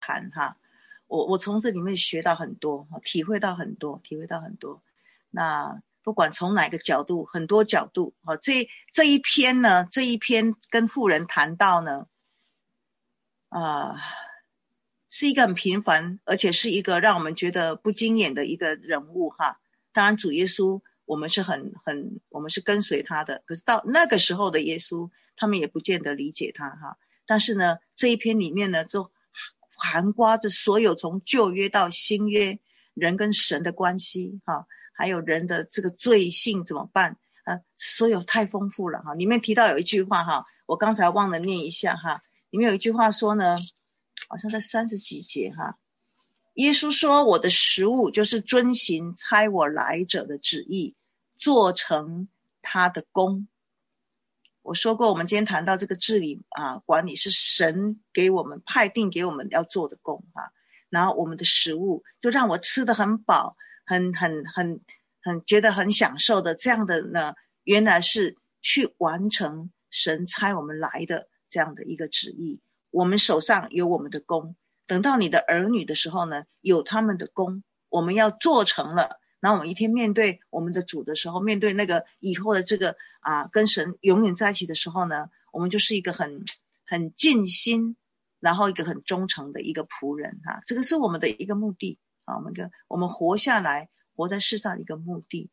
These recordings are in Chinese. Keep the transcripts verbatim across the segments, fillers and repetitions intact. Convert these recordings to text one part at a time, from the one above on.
谈哈，我我从这里面学到很多，体会到很多，体会到很多。那不管从哪个角度，很多角度，这这一篇呢，这一篇跟妇人谈到呢，啊、呃，是一个很平凡，而且是一个让我们觉得不惊眼的一个人物哈。当然，主耶稣我们是很很，我们是跟随他的，可是到那个时候的耶稣，他们也不见得理解他哈。但是呢，这一篇里面呢，就涵盖着所有从旧约到新约人跟神的关系哈，还有人的这个罪性怎么办啊？所有太丰富了哈。里面提到有一句话哈，我刚才忘了念一下哈。里面有一句话说呢，好像在三十几节哈。耶稣说，我的食物就是遵行差我来者的旨意，做成他的功。我说过，我们今天谈到这个治理啊，管理是神给我们派定给我们要做的功啊。然后我们的食物就让我吃得很饱，很很很很觉得很享受的，这样的呢，原来是去完成神差我们来的这样的一个旨意。我们手上有我们的功，等到你的儿女的时候呢，有他们的功，我们要做成了。然后我们一天面对我们的主的时候，面对那个以后的这个啊，跟神永远在一起的时候呢，我们就是一个很很尽心，然后一个很忠诚的一个仆人哈、啊，这个是我们的一个目的啊，我们跟我们活下来，活在世上的一个目的。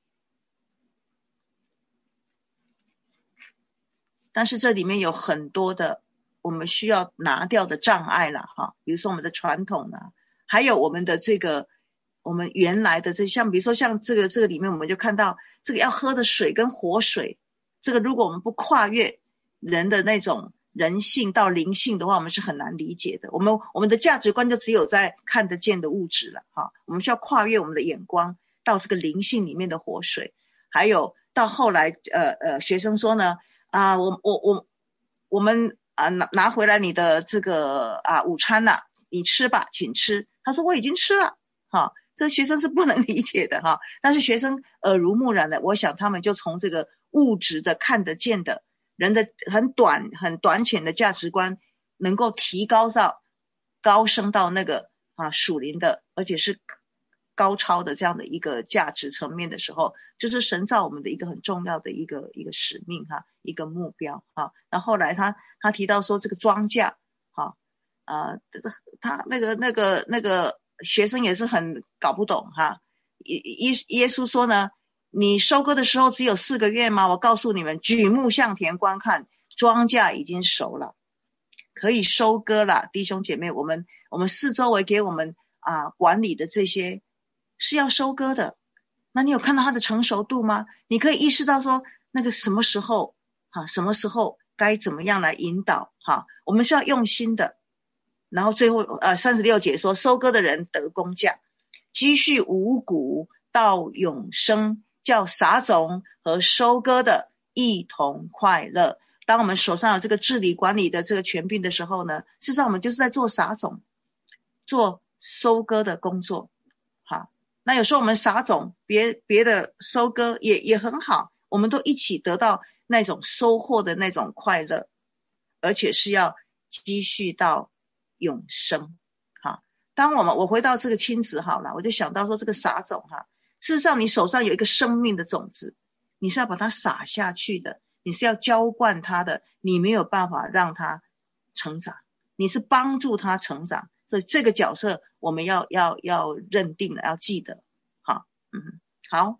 但是这里面有很多的我们需要拿掉的障碍啦哈，比如说我们的传统啊，还有我们的这个我们原来的这像比如说像这个这个里面我们就看到这个要喝的水跟活水，这个如果我们不跨越人的那种人性到灵性的话，我们是很难理解的。我们我们的价值观就只有在看得见的物质了哈，我们需要跨越我们的眼光到这个灵性里面的活水。还有到后来呃呃学生说呢啊我我我我们啊拿拿回来你的这个啊午餐啦、啊，你吃吧，请吃。他说我已经吃了哈，这学生是不能理解的哈。但是学生耳濡目染的，我想他们就从这个物质的看得见的人的很短很短浅的价值观，能够提高到高升到那个啊属灵的，而且是高超的这样的一个价值层面的时候，就是神造我们的一个很重要的一个一个使命哈，一个目标哈。然后后来他他提到说这个庄稼哈啊，他那个那个那个学生也是很搞不懂哈。耶耶稣说呢，你收割的时候只有四个月吗？我告诉你们，举目向田观看，庄稼已经熟了，可以收割了。弟兄姐妹，我们我们四周围给我们啊管理的这些是要收割的，那你有看到它的成熟度吗？你可以意识到说那个什么时候哈，什么时候该怎么样来引导哈，我们是要用心的。然后最后呃三十六节说，收割的人得工价，积蓄五谷到永生，叫撒种和收割的一同快乐。当我们手上有这个治理管理的这个权柄的时候呢，事实上我们就是在做撒种做收割的工作。好，那有时候我们撒种，别别的收割也也很好，我们都一起得到那种收获的那种快乐，而且是要积蓄到永生。好，当我们我回到这个亲子好了，我就想到说这个撒种哈，事实上你手上有一个生命的种子，你是要把它撒下去的，你是要浇灌它的，你没有办法让它成长，你是帮助它成长。所以这个角色我们要要要认定了，要记得。好，嗯，好。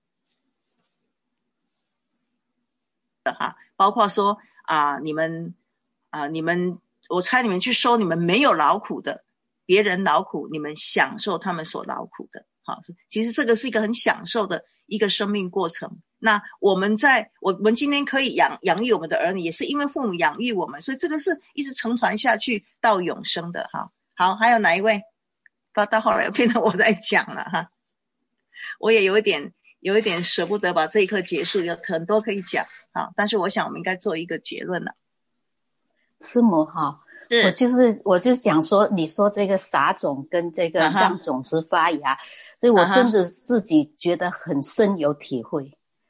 哈，包括说啊、呃，你们啊、呃，你们，我猜你们去收你们没有劳苦的，别人劳苦，你们享受他们所劳苦的。好，其实这个是一个很享受的一个生命过程。那我们在我们今天可以养养育我们的儿女，也是因为父母养育我们，所以这个是一直承传下去到永生的。哈，好，还有哪一位？到到后来变成我在讲了哈，我也有一点有一点舍不得把这一课结束，有很多可以讲啊，但是我想我们应该做一个结论了。 师母哈，我就是我就想说，你说这个撒种跟这个让种子发芽，所以我真的自己觉得很深有体会。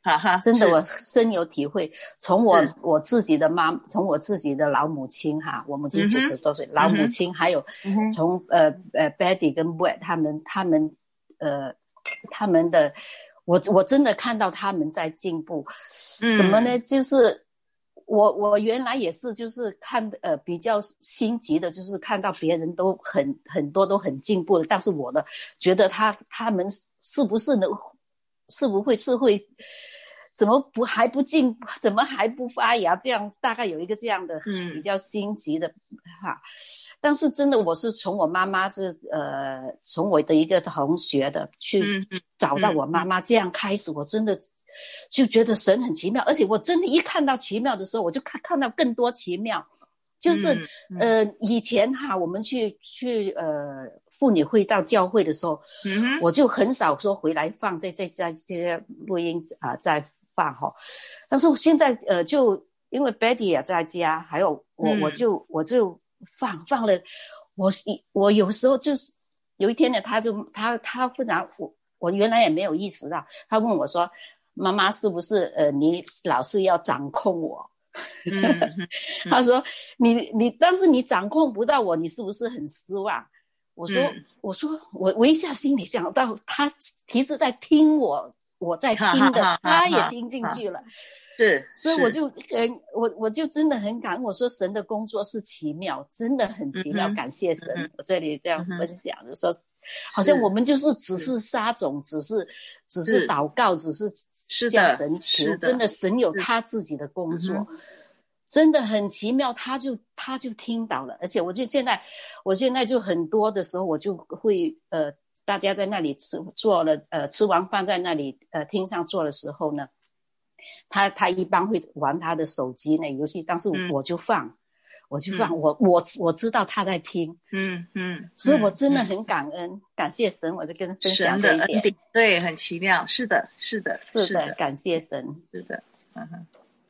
哈哈， 真的我深有体会。从我我自己的妈，从我自己的老母亲哈，我母亲九十多岁，嗯、老母亲，还有从、嗯、呃呃 Betty 跟 Brett 他们他们呃他们的，我我真的看到他们在进步。嗯、怎么呢？就是我我原来也是就是看呃比较心急的，就是看到别人都很很多都很进步的，但是我的觉得他他们是不是能。是不会是会怎么不还不进怎么还不发芽，这样大概有一个这样的比较心急的、嗯、哈。但是真的我是从我妈妈是呃从我的一个同学的去找到我妈妈、嗯嗯、这样开始，我真的就觉得神很奇妙，而且我真的一看到奇妙的时候，我就看看到更多奇妙。就是、嗯嗯、呃以前哈我们去去呃妇女会到教会的时候、嗯、我就很少说回来放这这这些录音啊、呃、再放哈。但是我现在呃就因为 Betty 也在家，还有我、嗯、我就我就放放了。我我有时候就是有一天呢，他就他他忽然我我原来也没有意识到，他问我说妈妈是不是呃你老是要掌控我？嗯嗯、他说你你但是你掌控不到我，你是不是很失望？我说、嗯、我说我我一下心里想到他其实在听我我在听的，哈哈哈哈，他也听进去了。 是， 所以我就呃我我就真的很感恩，我说神的工作是奇妙，真的很奇妙、嗯、感谢神、嗯、我这里这样分享、嗯、就说好像我们就是只是撒种，只是只是祷告，只是向神求，真的神有他自己的工作，真的很奇妙，他就他就听到了。而且我就现在我现在就很多的时候我就会呃大家在那里吃做了呃吃完饭在那里呃厅上做的时候呢，他他一般会玩他的手机那游戏，但是我就放、嗯、我就放、嗯、我我我知道他在听， 嗯嗯， 所以我真的很感恩、嗯、感谢神，我就跟分享这一点。 神的，对，很奇妙，是的是的是的，是的，感谢神， 是的。嗯哼。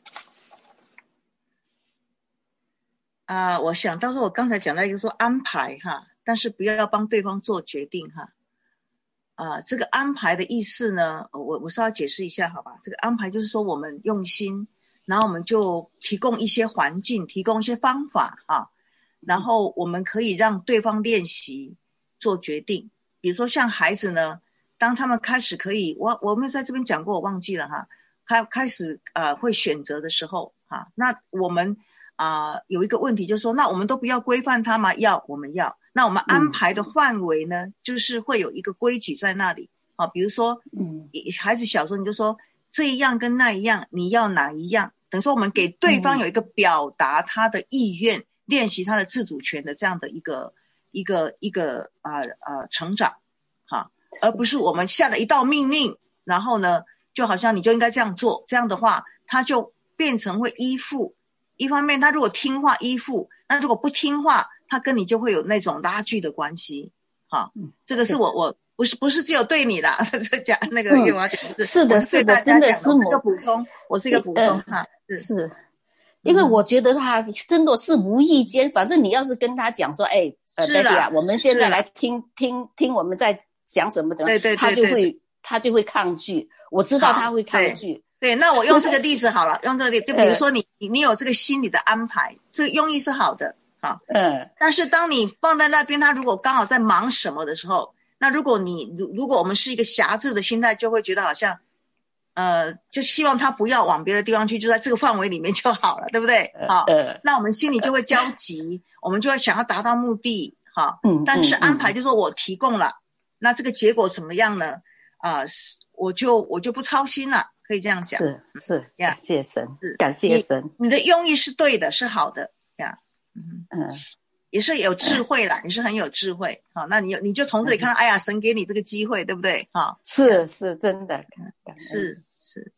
啊、呃，我想到说我刚才讲到一个说安排哈，但是不要帮对方做决定哈。啊、呃，这个安排的意思呢，我我稍微解释一下好吧。这个安排就是说我们用心，然后我们就提供一些环境，提供一些方法啊，然后我们可以让对方练习做决定。比如说像孩子呢，当他们开始可以，我我们在这边讲过，我忘记了哈，开开始呃会选择的时候哈，那我们啊、呃、有一个问题就是说，那我们都不要规范他吗？要，我们要。那我们安排的范围呢、嗯、就是会有一个规矩在那里啊，比如说嗯，孩子小时候你就说这一样跟那一样你要哪一样，等于说我们给对方有一个表达他的意愿、嗯、练习他的自主权的这样的一个一个一个呃呃成长哈，而不是我们下了一道命令，然后呢就好像你就应该这样做，这样的话他就变成会依附。一方面他如果听话依附，那如果不听话他跟你就会有那种拉锯的关系哈，这个是我我不是不是只有对你啦，这讲那个月娃讲的是的是的，真的是我是一个补充，我是一个补充哈、 呃、是, 是因为我觉得他真的是无意间，反正你要是跟他讲说哎呃 Betty 啊，我们现在来听听听我们在讲什么怎么，对对对对，他就会他就会抗拒，我知道他会抗拒。 对，那我用这个例子好了，用这个例子，就比如说你你你有这个心理的安排，这个用意是好的，好，嗯，但是当你放在那边，他如果刚好在忙什么的时候，那如果你如如果我们是一个狭制的心态，就会觉得好像，呃，就希望他不要往别的地方去，就在这个范围里面就好了，对不对？好，那我们心里就会焦急，我们就会想要达到目的，好，嗯，但是安排就说我提供了，那这个结果怎么样呢？啊、呃，我就我就不操心了。可以这样讲， 是是，感谢神，感谢神， 你，你的用意是对的，是好的呀，嗯嗯，也是有智慧啦，也是很有智慧。好，那你你就从这里看到，哎呀，神给你这个机会，对不对？哈， 是是真的， 是是，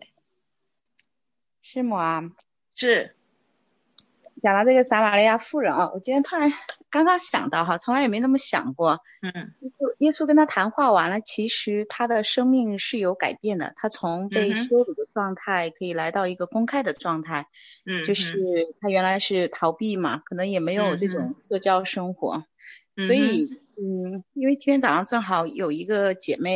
师母啊， 是。 讲到这个撒玛利亚妇人啊，我今天突然刚刚想到哈，从来也没那么想过。嗯，耶稣跟他谈话完了，其实他的生命是有改变的，他从被羞辱的状态可以来到一个公开的状态。嗯，就是他原来是逃避嘛，可能也没有这种社交生活，嗯、所以嗯，因为今天早上正好有一个姐妹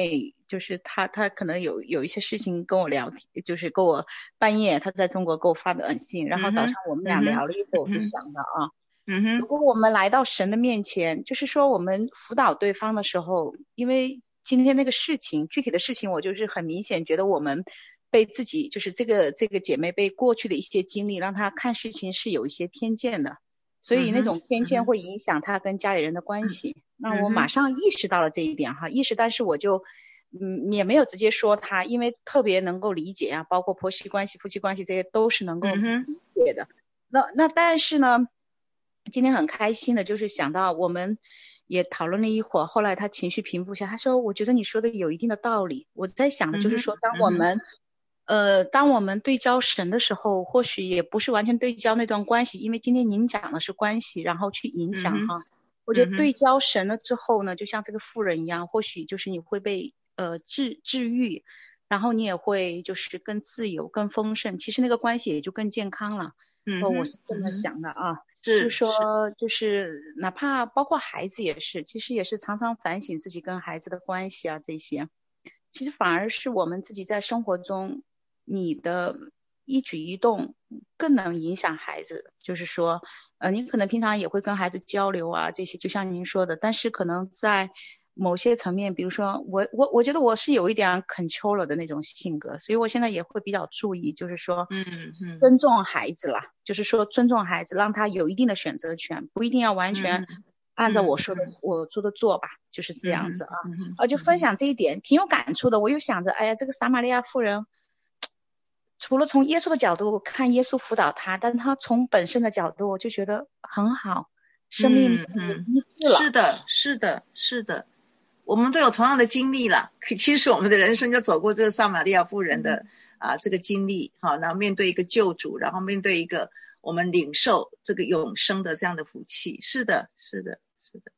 就是他他可能有有一些事情跟我聊，就是跟我半夜他在中国给我发短信，然后早上我们俩聊了一会儿，我就想到啊， 嗯哼， 如果我们来到神的面前，就是说我们辅导对方的时候，因为今天那个事情具体的事情，我就是很明显觉得我们被自己就是这个这个姐妹被过去的一些经历让她看事情是有一些偏见的，所以那种偏见会影响她跟家里人的关系、嗯、那我马上意识到了这一点哈，意识，但是我就嗯也没有直接说她，因为特别能够理解啊，包括婆媳关系夫妻关系这些都是能够理解的、嗯、那那但是呢今天很开心的就是想到我们也讨论了一会儿，后来他情绪平复下，他说我觉得你说的有一定的道理，我在想的就是说当我们、嗯、呃，当我们对焦神的时候，或许也不是完全对焦那段关系，因为今天您讲的是关系然后去影响哈、嗯、我觉得对焦神了之后呢，就像这个妇人一样，或许就是你会被呃治治愈，然后你也会就是更自由更丰盛，其实那个关系也就更健康了。嗯、我是这么想的啊，就是说就是哪怕包括孩子也是，其实也是常常反省自己跟孩子的关系啊，这些其实反而是我们自己在生活中你的一举一动更能影响孩子，就是说呃，你可能平常也会跟孩子交流啊这些，就像您说的，但是可能在某些层面，比如说我我我觉得我是有一点 control 的那种性格，所以我现在也会比较注意，就是说嗯嗯，尊重孩子啦，就是说尊重孩子，让他有一定的选择权，不一定要完全按照我说的、嗯、我说的做吧，就是这样子啊、嗯、啊，就分享这一点挺有感触的。我又想着哎呀，这个撒玛利亚妇人除了从耶稣的角度看耶稣辅导他，但他从本身的角度我就觉得很好，生命一致了、嗯嗯、 是的是的是的，我们都有同样的经历啦，其实我们的人生就走过这个撒玛利亚妇人的、嗯、啊这个经历，好，然后面对一个救主，然后面对一个我们领受这个永生的这样的福气，是的是的是的。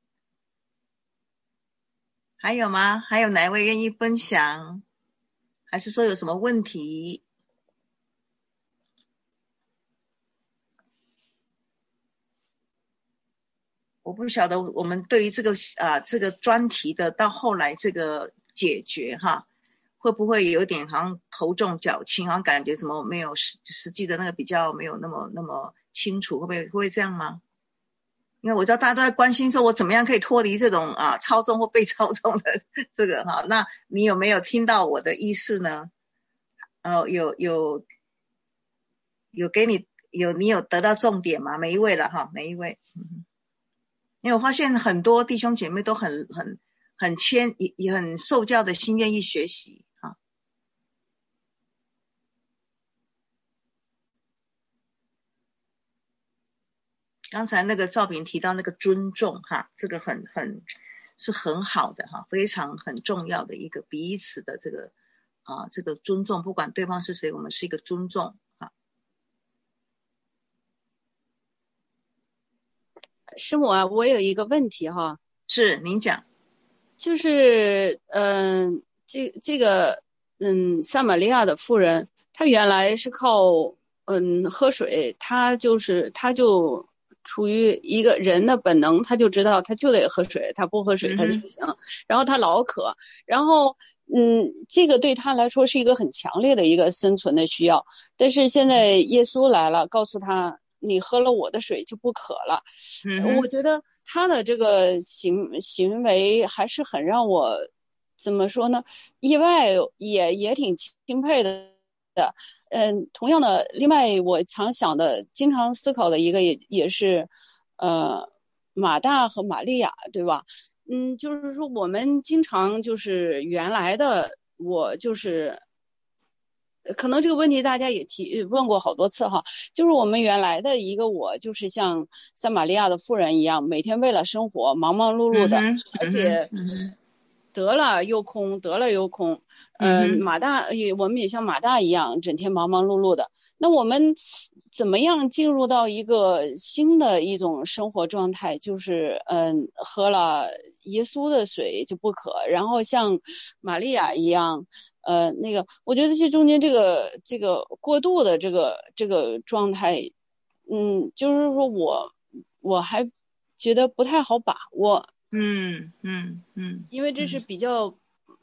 还有吗？还有哪位愿意分享？还是说有什么问题？我不晓得我们对于这个啊这个专题的到后来这个解决哈，会不会有点好像头重脚轻，好像感觉怎么没有实实际的那个比较没有那么那么清楚，会不会会不会这样吗？因为我知道大家都在关心说我怎么样可以脱离这种啊操纵或被操纵的这个哈，那你有没有听到我的意思呢？呃，有有有给你有你有得到重点吗？每一位了哈，每一位。嗯，因为我发现很多弟兄姐妹都很很很谦，也也很受教的心，愿意学习啊。刚才那个赵平提到那个尊重哈，这个很很是很好的哈，非常很重要的一个彼此的这个啊这个尊重，不管对方是谁，我们是一个尊重啊。 师母啊，我有一个问题哈。 是，您讲。 就是嗯、呃，这这个嗯撒玛利亚的妇人，她原来是靠嗯喝水，她就是她就处于一个人的本能，她就知道她就得喝水，她不喝水她就不行、嗯、然后她老渴，然后嗯这个对她来说是一个很强烈的一个生存的需要，但是现在耶稣来了，告诉她你喝了我的水就不渴了、嗯、我觉得他的这个行行为还是很让我怎么说呢，意外也也挺钦佩的。嗯，同样的，另外我常想的经常思考的一个也也是呃马大和玛利亚，对吧？嗯，就是说我们经常就是原来的我就是可能这个问题大家也提问过好多次哈，就是我们原来的一个我就是像撒玛利亚的妇人一样，每天为了生活忙忙碌碌的、嗯、而且、嗯、得了又空得了又空，呃、嗯，马大也我们也像马大一样整天忙忙碌碌的，那我们怎么样进入到一个新的一种生活状态，就是嗯，喝了耶稣的水就不渴，然后像玛利亚一样呃，那个，我觉得这中间这个这个过渡的这个这个状态，嗯，就是说我我还觉得不太好把握， 嗯嗯嗯， 因为这是比较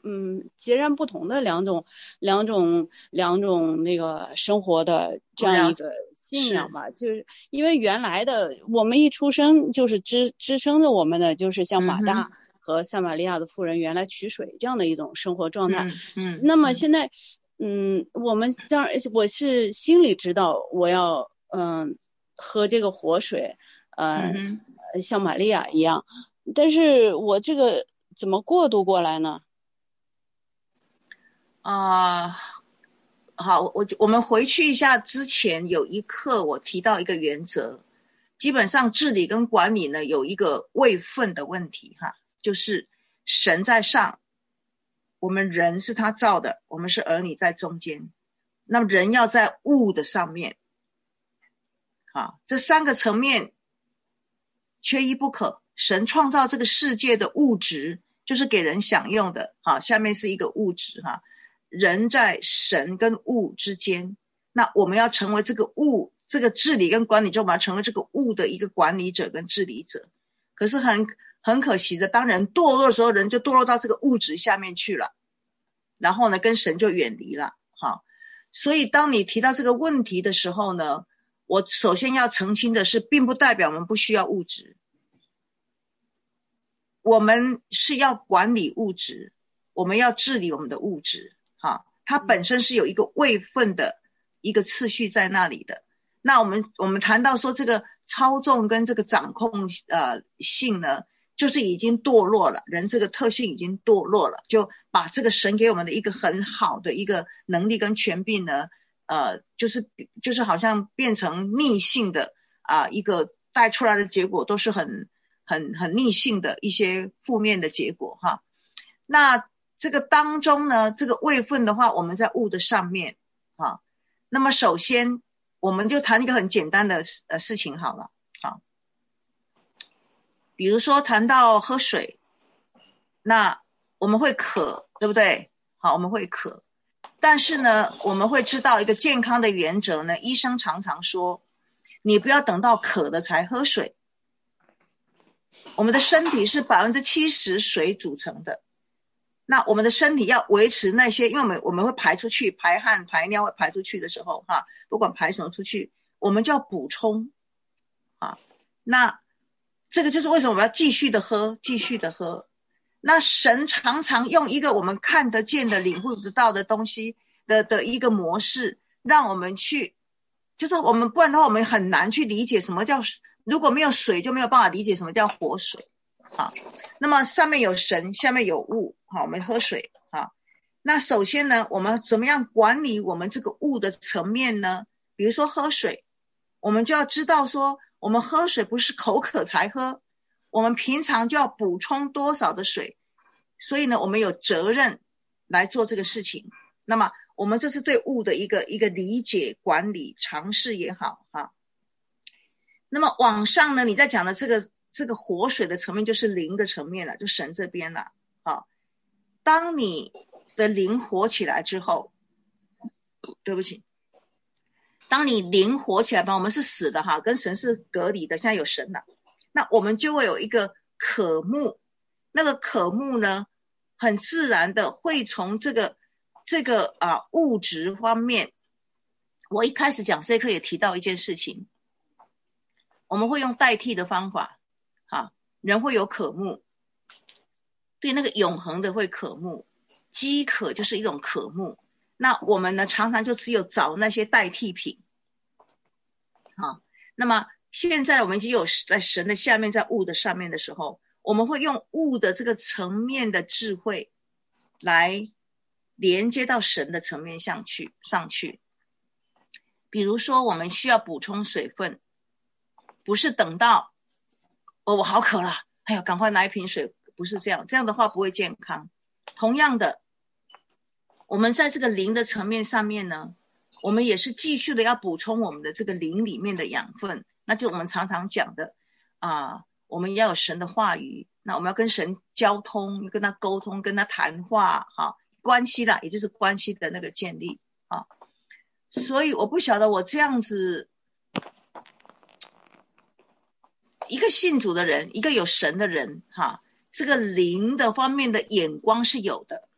嗯截然不同的两种两种两种那个生活的这样一个信仰吧。就是因为原来的我们一出生就是支支撑着我们的就是像马大和撒玛利亚的妇人原来取水这样的一种生活状态。 嗯嗯， 那么现在嗯我们当然我是心里知道我要嗯喝这个活水，嗯、呃、像玛利亚一样，但是我这个怎么过渡过来呢？ 啊、呃，好，我我们回去一下，之前有一课我提到一个原则，基本上治理跟管理呢有一个位分的问题哈，就是神在上，我们人是他造的，我们是儿女在中间，那么人要在物的上面，好，这三个层面缺一不可。神创造这个世界的物质就是给人享用的，好，下面是一个物质哈，人在神跟物之间，那我们要成为这个物，这个治理跟管理，就我们要成为这个物的一个管理者跟治理者。可是很很可惜的，当人堕落的时候，人就堕落到这个物质下面去了，然后呢跟神就远离了。好，所以当你提到这个问题的时候呢，我首先要澄清的是，并不代表我们不需要物质，我们是要管理物质，我们要治理我们的物质，哈，它本身是有一个位分的一个次序在那里的。那我们我们谈到说这个操纵跟这个掌控呃性呢，就是已经堕落了，人这个特性已经堕落了，就把这个神给我们的一个很好的一个能力跟权柄呢，呃，就是就是好像变成逆性的啊、呃，一个带出来的结果都是很很很逆性的一些负面的结果哈。那这个当中呢，这个位分的话，我们在物的上面啊。那么首先我们就谈一个很简单的呃事情好了，好，比如说谈到喝水，那我们会渴，对不对？好，我们会渴，但是呢，我们会知道一个健康的原则呢，医生常常说，你不要等到渴了才喝水。我们的身体是 百分之七十 水组成的，那我们的身体要维持那些，因为我们我们会排出去，排汗排尿会排出去的时候哈，不管排什么出去，我们就要补充啊。那这个就是为什么我们要继续的喝，继续的喝。那神常常用一个我们看得见的、领悟得到的东西的的一个模式，让我们去，就是我们不然的话，我们很难去理解什么叫，如果没有水，就没有办法理解什么叫活水。好，那么上面有神，下面有物，好，我们喝水。好，那首先呢，我们怎么样管理我们这个物的层面呢？比如说喝水，我们就要知道说，我们喝水不是口渴才喝，我们平常就要补充多少的水，所以呢，我们有责任来做这个事情。那么我们这是对物的一个一个理解、管理、尝试也好哈。那么往上呢，你在讲的这个这个活水的层面就是灵的层面了，就神这边了。好，当你的灵活起来之后，对不起，当你灵活起来吧，我们是死的哈，跟神是隔离的，现在有神了，那我们就会有一个渴慕，那个渴慕呢，很自然的会从这个这个啊物质方面。我一开始讲这课也提到一件事情，我们会用代替的方法，啊，人会有渴慕，对那个永恒的会渴慕，饥渴就是一种渴慕。那我们呢，常常就只有找那些代替品，啊，那么现在我们已经有在神的下面，在物的上面的时候，我们会用物的这个层面的智慧来连接到神的层面上去上去。比如说我们需要补充水分，不是等到哦我好渴了，哎呦赶快拿一瓶水，不是这样，这样的话不会健康。同样的，我们在这个灵的层面上面呢，我们也是继续的要补充我们的这个灵里面的养分，那就我们常常讲的啊、呃，我们要有神的话语，那我们要跟神交通，跟他沟通，跟他谈话，哈，关系啦，也就是关系的那个建立啊。所以我不晓得我这样子一个信主的人，一个有神的人哈，这个灵的方面的眼光是有的，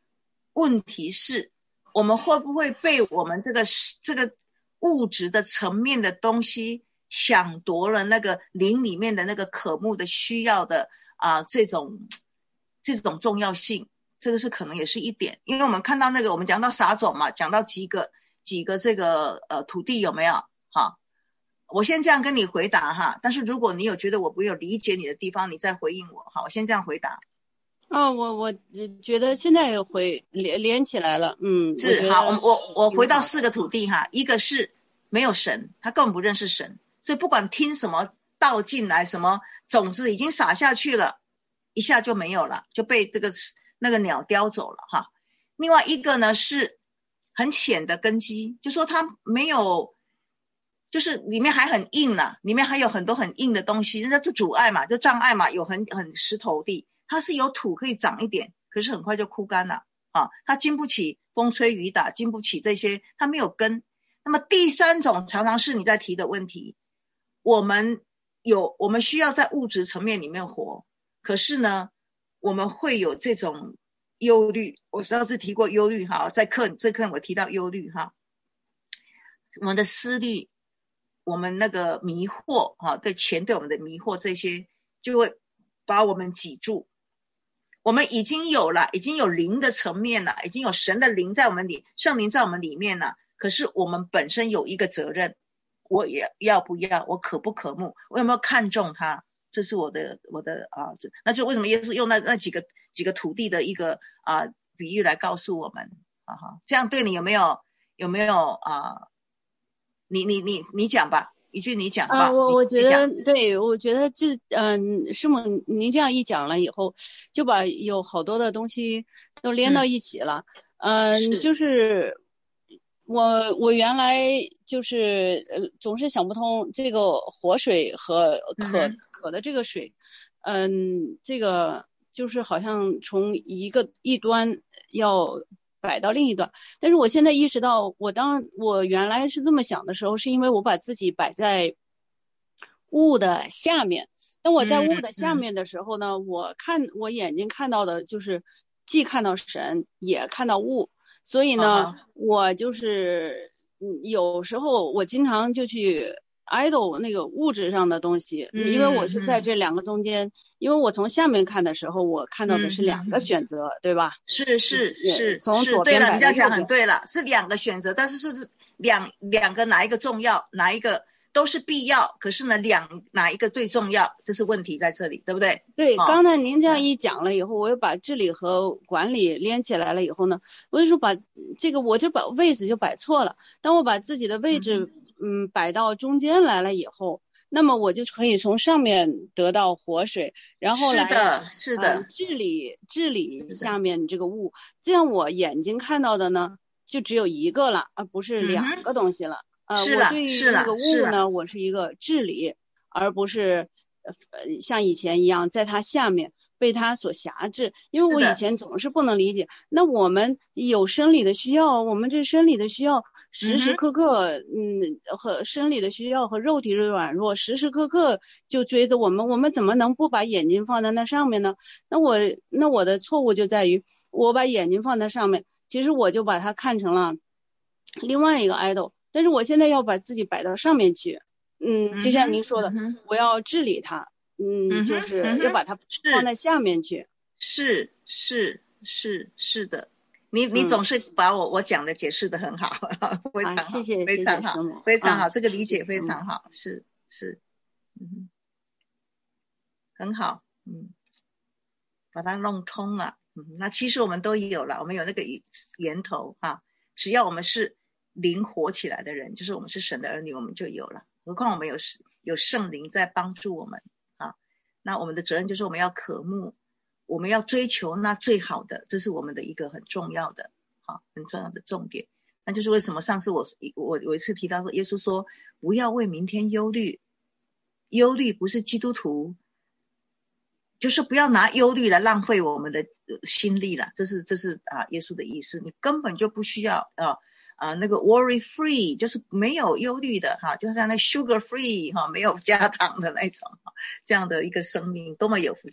问题是我们会不会被我们这个这个物质的层面的东西抢夺了那个灵里面的那个渴慕的需要的啊、呃、这种这种重要性，这个是可能也是一点。因为我们看到那个我们讲到撒种嘛，讲到几个几个这个呃土地有没有哈？我先这样跟你回答哈，但是如果你有觉得我不有理解你的地方，你再回应我。好，我先这样回答。 哦，我我觉得现在回连连起来了，嗯， 是好，我我我回到四个土地哈，一个是没有神，他根本不认识神，所以不管听什么道进来，什么种子已经撒下去了，一下就没有了，就被这个那个鸟叼走了哈。另外一个呢是很浅的根基，就说它没有。就是里面还很硬啦、啊，里面还有很多很硬的东西，那就阻碍嘛，就障碍嘛，有很很石头地，它是有土可以长一点，可是很快就枯干了啊，它经不起风吹雨打，经不起这些，它没有根。那么第三种常常是你在提的问题，我们有我们需要在物质层面里面活，可是呢，我们会有这种忧虑。我上次提过忧虑哈，在课这课我提到忧虑哈，我们的思虑。我们那个迷惑啊，对钱对我们的迷惑，这些就会把我们挤住。我们已经有了，已经有灵的层面了，已经有神的灵在我们里，圣灵在我们里面了。可是我们本身有一个责任，我也要不要，我渴不渴慕，我有没有看重它？这是我的我的啊，那就为什么耶稣用那那几个几个土地的一个啊比喻来告诉我们啊哈？这样对你有没有有没有啊？你你你你讲吧，一句你讲吧。 啊，我我觉得对，我觉得这嗯，师母您这样一讲了以后，就把有好多的东西都连到一起了。嗯，嗯就是我我原来就是呃总是想不通这个活水和渴、嗯、渴的这个水，嗯，这个就是好像从一个一端要摆到另一端，但是我现在意识到，我当我原来是这么想的时候，是因为我把自己摆在物的下面。当我在物的下面的时候呢，嗯嗯、我看我眼睛看到的就是既看到神，也看到物，所以呢，啊、我就是有时候我经常就去idol 那个物质上的东西，嗯、因为我是在这两个中间，嗯、因为我从下面看的时候，我看到的是两个选择，嗯、对吧？ 是是是，从左边摆到右边，对了，你这样讲很对了，是两个选择，但是是两两个哪一个重要，哪一个都是必要，可是呢，两哪一个最重要，这是问题在这里，对不对？ 对，哦、刚才您这样一讲了以后，我又把治理和管理连起来了以后呢，我就说把这个我就把位置就摆错了，当我把自己的位置。嗯嗯，摆到中间来了以后，那么我就可以从上面得到活水，然后来是的，是的， 呃、治理治理下面这个物，这样我眼睛看到的呢，就只有一个了，而不是两个东西了。 嗯、 呃，我对于那个物呢，我是一个治理，而不是呃像以前一样在它下面。被他所辖制，因为我以前总是不能理解，那我们有生理的需要，我们这生理的需要时时刻刻，嗯, 嗯，和生理的需要和肉体的软弱时时刻刻就追着我们，我们怎么能不把眼睛放在那上面呢？那我那我的错误就在于我把眼睛放在上面，其实我就把它看成了另外一个 idol， 但是我现在要把自己摆到上面去，嗯，就像您说的，嗯、我要治理它。嗯，就是要把它放在下面去。 是是是是的，你你总是把我、嗯、我讲的解释的很好，非常好， 啊、谢谢， 非常好， 谢谢非常好、啊，这个理解谢谢非常好，是是，嗯，很好，嗯，把它弄通了，嗯，那其实我们都有了，我们有那个源头啊，只要我们是灵活起来的人，就是我们是神的儿女，我们就有了，何况我们有有圣灵在帮助我们。那我们的责任就是我们要渴慕，我们要追求那最好的，这是我们的一个很重要的啊，很重要的重点。那就是为什么上次我我有一次提到说，耶稣说不要为明天忧虑，忧虑不是基督徒，就是不要拿忧虑来浪费我们的心力了，这是这是啊耶稣的意思，你根本就不需要啊。啊，那个 worry free 就是没有忧虑的哈，就像那 sugar free 哈，没有加糖的那种，这样的一个生命多么有福气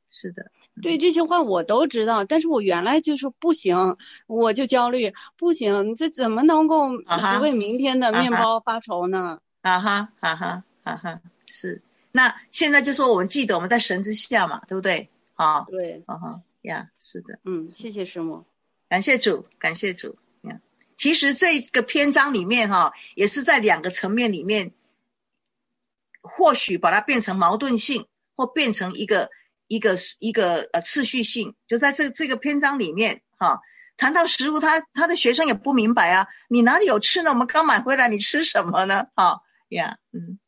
是的。 对，这些话我都知道，但是我原来就是不行，我就焦虑，不行，这怎么能够不为明天的面包发愁呢？ 啊哈啊哈啊哈，是。那现在就说我们记得我们在神之下嘛，对不对？啊， 对， 啊哈呀，是的。 嗯，谢谢师母， 感谢主，感谢主。呀，其实这个篇章里面哈，也是在两个层面里面，或许把它变成矛盾性，或变成一个一个一个呃次序性，就在这这个篇章里面哈。谈到食物，他他的学生也不明白啊，你哪里有吃呢？我们刚买回来，你吃什么呢？哈呀，嗯。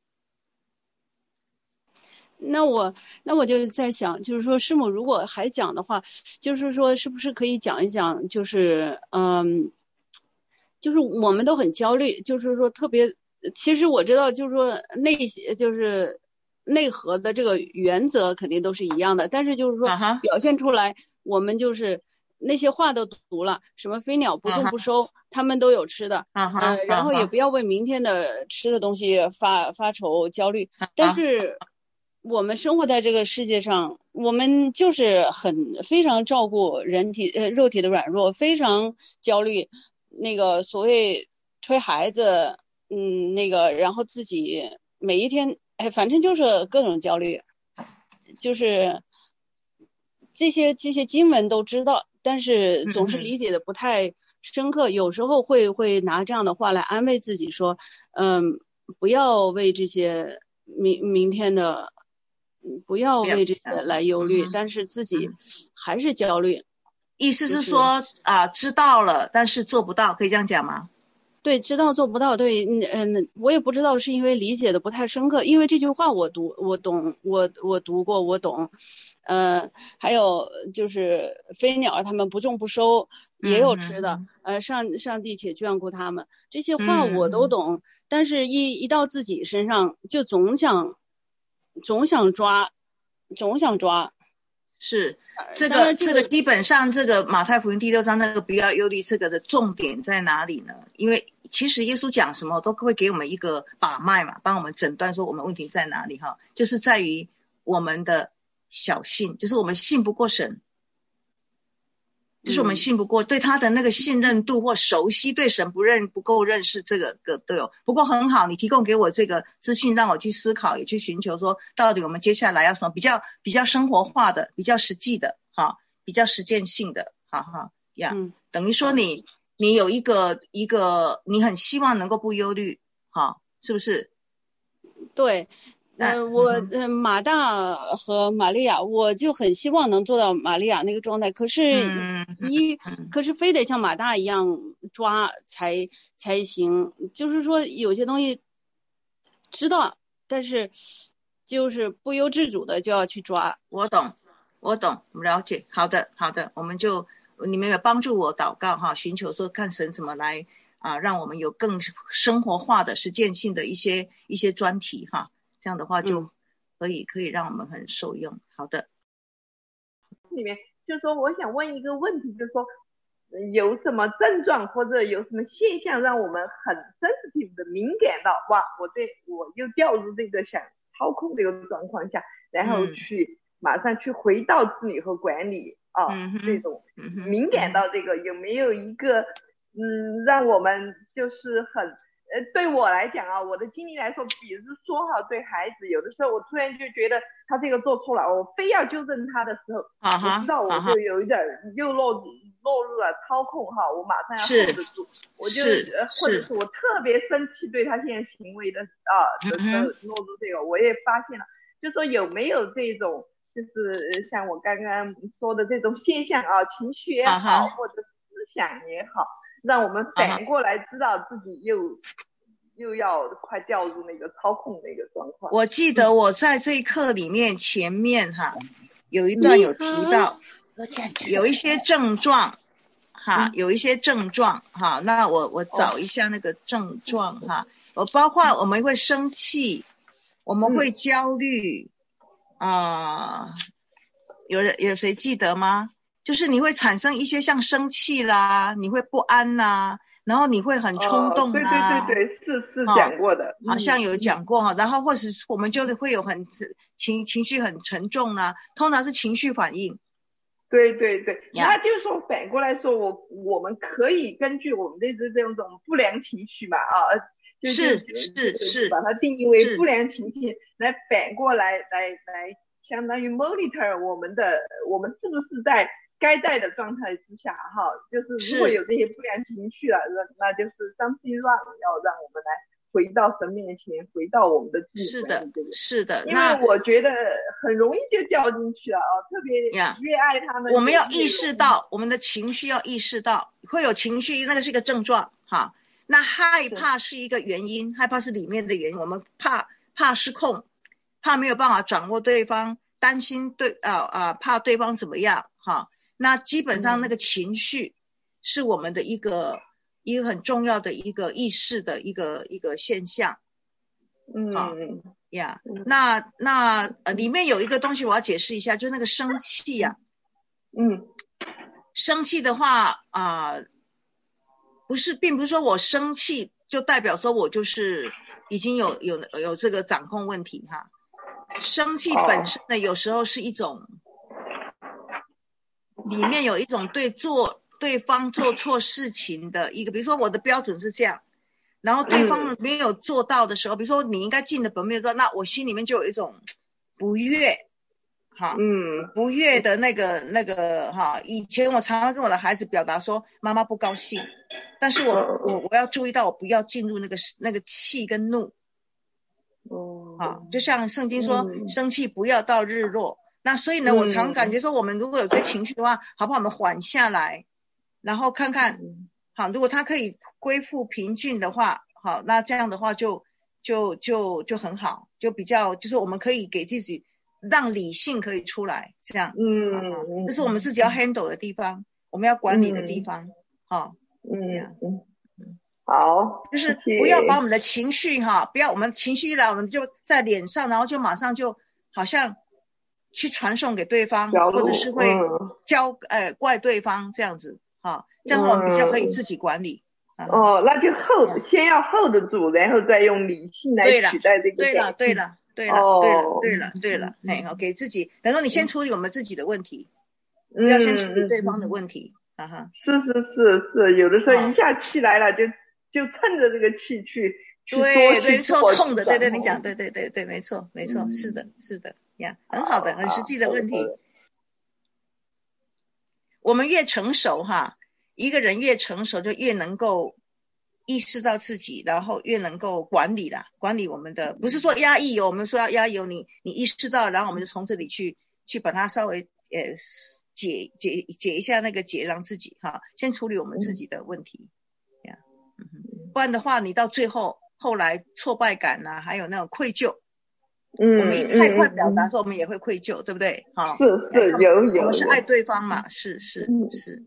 那我那我就在想，就是说师母如果还讲的话，就是说是不是可以讲一讲，就是嗯，就是我们都很焦虑，就是说特别，其实我知道，就是说内就是内核的这个原则肯定都是一样的，但是就是说表现出来，我们就是那些话都读了，什么飞鸟不种不收，他们都有吃的，呃，然后也不要为明天的吃的东西发发愁焦虑，但是。我们生活在这个世界上，我们就是很非常照顾人体呃肉体的软弱，非常焦虑。那个所谓推孩子，嗯，那个然后自己每一天，哎，反正就是各种焦虑，就是这些这些经文都知道，但是总是理解的不太深刻。有时候会会拿这样的话来安慰自己说，嗯，不要为这些明明天的。不要为这些来忧虑，但是自己还是焦虑。 意思是说啊、呃，知道了，但是做不到，可以这样讲吗？ 对，知道做不到，对，嗯、呃，我也不知道是因为理解的不太深刻，因为这句话我读，我懂，我我读过，我懂。呃，还有就是飞鸟他们不种不收，也有吃的，嗯、呃，上上帝且眷顾他们，这些话我都懂，嗯、但是一一到自己身上，就总想。总想抓，总想抓， 是这个、这个、这个基本上这个马太福音第六章那个不要忧虑，这个的重点在哪里呢？因为其实耶稣讲什么都会给我们一个把脉嘛，帮我们诊断说我们问题在哪里哈，就是在于我们的小信，就是我们信不过神。就是我们信不过，对他的那个信任度或熟悉，对神不认不够认识，这个个都有。不过很好，你提供给我这个资讯，让我去思考，也去寻求说，到底我们接下来要什么比较比较生活化的、比较实际的，哈，比较实践性的，哈哈呀。嗯、等于说你你有一个一个，你很希望能够不忧虑，哈，是不是？ 对。呃，我呃马大和玛利亚，我就很希望能做到玛利亚那个状态，可是一可是非得像马大一样抓才才行，就是说有些东西知道，但是就是不由自主的就要去抓。 我懂，我懂，我了解。好的，好的，我们就你们有帮助我祷告哈，寻求说看神怎么来啊，让我们有更生活化的实践性的一些一些专题哈。这样的话就可以、嗯、可以让我们很受用。好的， 里面就是说我想问一个问题，就是说有什么症状或者有什么现象让我们很 sensitive 的敏感到哇我对我又掉入这个想操控这个状况下，然后去、嗯、马上去回到治理和管理啊、嗯、这种敏感到这个、嗯、有没有一个嗯让我们就是很呃，对我来讲啊，我的经历来说，比如说哈，对孩子，有的时候我突然就觉得他这个做错了，我非要纠正他的时候，啊、我知道我就有一点又落落入了操控哈，我马上要 hold 得住，我就或者是我特别生气对他现在行为的啊的时候落入这个，我也发现了，就说有没有这种就是像我刚刚说的这种现象啊，情绪也好，或者思想也好。让我们反过来知道自己又、uh-huh. 又要快掉入那个操控那个状况。 我记得我在这一课里面前面哈有一段有提到有一些症状哈，有一些症状哈，那我我找一下那个症状哈，我包括我们会生气，我们会焦虑啊、呃，有人有谁记得吗？就是你会产生一些像生气啦，你会不安啦， 然后你会很冲动啊， 哦、对对对对，是是讲过的， 好像有讲过哈、嗯。然后或是我们就是会有很情情绪很沉重啊，通常是情绪反应。 对对对，那就是说反过来说，我我们可以根据我们的这这种不良情绪嘛啊，就是是是把它定义为不良情绪，来反过来来来相当于 monitor 我们的我们是不是在该在的状态之下哈，就是如果有这些不良情绪了，那那就是 something wrong， 要让我们来回到神面前，回到我们的自己。 是的，是的， 因为我觉得很容易就掉进去了啊，特别越爱他们。 我们要意识到我们的情绪，要意识到会有情绪，那个是一个症状哈。那害怕是一个原因，害怕是里面的原因，我们怕怕失控，怕没有办法掌握对方，担心对啊啊、呃，怕对方怎么样哈。那基本上那个情绪是我们的一个、嗯、一个很重要的一个意识的一个一个现象。 嗯呀、yeah 嗯，那那呃里面有一个东西我要解释一下，就是那个生气呀、 啊。嗯， 生气的话啊、呃，不是，并不是说我生气就代表说我就是已经有有有这个掌控问题哈。生气本身呢，有时候是一种。里面有一种对做对方做错事情的一个，比如说我的标准是这样，然后对方没有做到的时候，嗯、比如说你应该尽的本没有做到，那我心里面就有一种不悦，哈， 嗯， 不悦的那个那个哈。以前我常常跟我的孩子表达说，妈妈不高兴，但是我我我要注意到我不要进入那个那个气跟怒， 哦， 好，就像圣经说，嗯、生气不要到日落。那所以呢，我常感觉说，我们如果有这些情绪的话，好不好？我们缓下来，然后看看，好，如果他可以恢复平静的话，好，那这样的话就就就就很好，就比较就是我们可以给自己让理性可以出来，这样， 嗯， 啊、这是我们自己要 handle 的地方，我们要管理的地方，哈、 嗯，嗯嗯嗯，好， 就是不要把我们的情绪哈，不要我们情绪一来，我们就在脸上，然后就马上就好像。去传送给对方，或者是会教、嗯、呃怪对方这样子啊，这样我们比较可以自己管理。 嗯、哦，那就 hold、嗯、先要 hold 得住，然后再用理性来取代这个。 对了，对了，对了， 哦、 对了，对了，对了，哎、嗯，给自己，等于你先处理我们自己的问题，嗯、不要先处理对方的问题。啊哈， 是是是是，有的时候一下气来了，就就趁着这个气去。 对，没错，冲着，对对，你讲，对对对对，没错，没错，嗯、是的，是的。Yeah, 很好的，很实际的问题。我们越成熟哈，一个人越成熟，就越能够意识到自己，然后越能够管理啦，管理我们的，不是说压抑哦，我们说要压抑哦，你你意识到，然后我们就从这里去去把它稍微呃解解解一下那个结，让自己哈，先处理我们自己的问题呀， yeah, 嗯、不然的话，你到最后后来挫败感啊，还有那种愧疚。 嗯， 我们一太快表达说，我们也会愧疚，嗯、对不对？哈， 是是有有， 我们是爱对方嘛，是是是。